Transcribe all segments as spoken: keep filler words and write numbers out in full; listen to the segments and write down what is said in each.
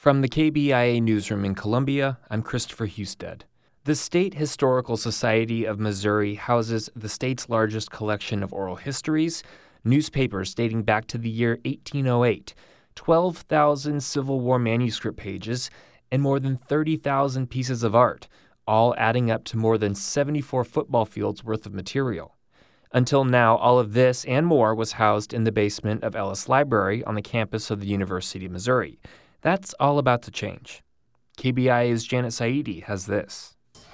From the K B I A newsroom in Columbia, I'm Christopher Husted. The State Historical Society of Missouri houses the state's largest collection of oral histories, newspapers dating back to the year eighteen oh eight, twelve thousand Civil War manuscript pages, and more than thirty thousand pieces of art, all adding up to more than seventy-four football fields worth of material. Until now, all of this and more was housed in the basement of Ellis Library on the campus of the University of Missouri. That's all about to change. K B I A's Janet Saidi has this.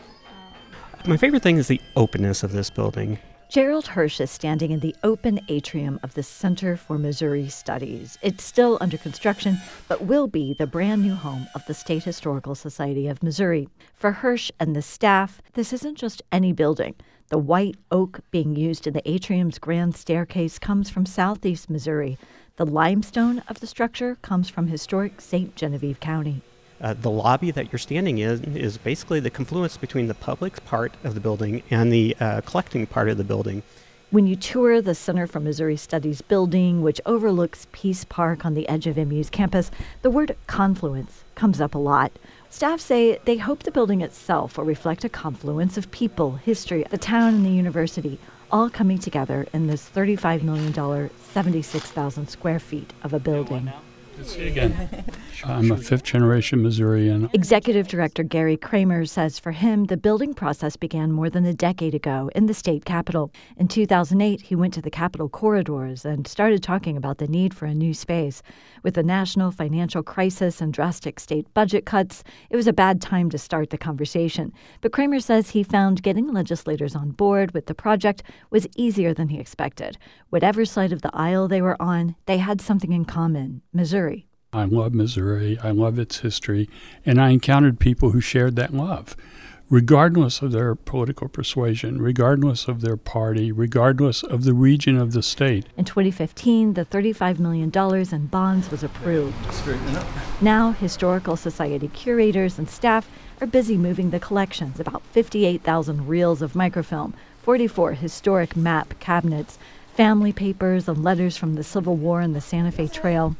My favorite thing is the openness of this building. Gerald Hirsch is standing in the open atrium of the Center for Missouri Studies. It's still under construction, but will be the brand new home of the State Historical Society of Missouri. For Hirsch and the staff, this isn't just any building. The white oak being used in the atrium's grand staircase comes from southeast Missouri. The limestone of the structure comes from historic Saint Genevieve County. Uh, the lobby that you're standing in is basically the confluence between the public part of the building and the uh, collecting part of the building. When you tour the Center for Missouri Studies building, which overlooks Peace Park on the edge of M U's campus, the word confluence comes up a lot. Staff say they hope the building itself will reflect a confluence of people, history, the town, and the university, all coming together in this thirty-five million dollars, seventy-six thousand square feet of a building. Good to see you again. I'm a fifth-generation Missourian. Executive Director Gary Kramer says for him, the building process began more than a decade ago in the state capitol. In two thousand eight, he went to the Capitol corridors and started talking about the need for a new space. With the national financial crisis and drastic state budget cuts, it was a bad time to start the conversation. But Kramer says he found getting legislators on board with the project was easier than he expected. Whatever side of the aisle they were on, they had something in common: Missouri. I love Missouri. I love its history. And I encountered people who shared that love, regardless of their political persuasion, regardless of their party, regardless of the region of the state. In twenty fifteen, the thirty-five million dollars in bonds was approved. Now, Historical Society curators and staff are busy moving the collections, about fifty-eight thousand reels of microfilm, forty-four historic map cabinets, family papers, and letters from the Civil War and the Santa Fe Trail.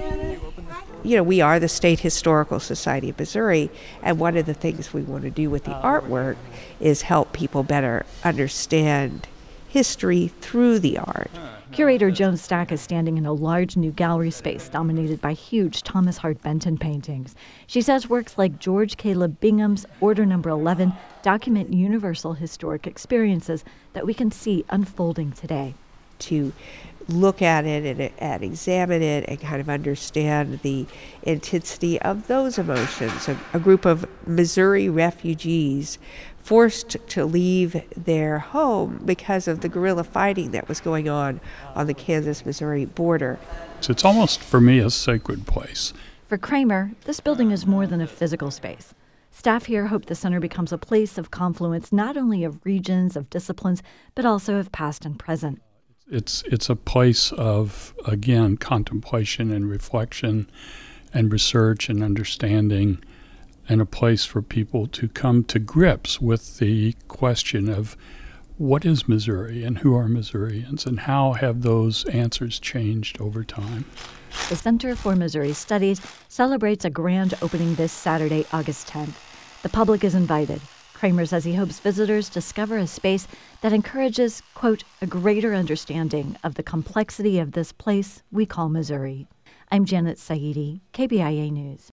You know, we are the State Historical Society of Missouri, and one of the things we want to do with the artwork is help people better understand history through the art. Curator Joan Stack is standing in a large new gallery space dominated by huge Thomas Hart Benton paintings. She says works like George Caleb Bingham's Order Number eleven document universal historic experiences that we can see unfolding today. To look at it and, and examine it and kind of understand the intensity of those emotions. A, a group of Missouri refugees forced to leave their home because of the guerrilla fighting that was going on on the Kansas-Missouri border. So it's almost, for me, a sacred place. For Kramer, this building is more than a physical space. Staff here hope the center becomes a place of confluence not only of regions, of disciplines, but also of past and present. It's it's a place of, again, contemplation and reflection and research and understanding, and a place for people to come to grips with the question of what is Missouri and who are Missourians and how have those answers changed over time. The Center for Missouri Studies celebrates a grand opening this Saturday, August tenth. The public is invited. Kramer says he hopes visitors discover a space that encourages, quote, a greater understanding of the complexity of this place we call Missouri. I'm Janet Saidi, K B I A News.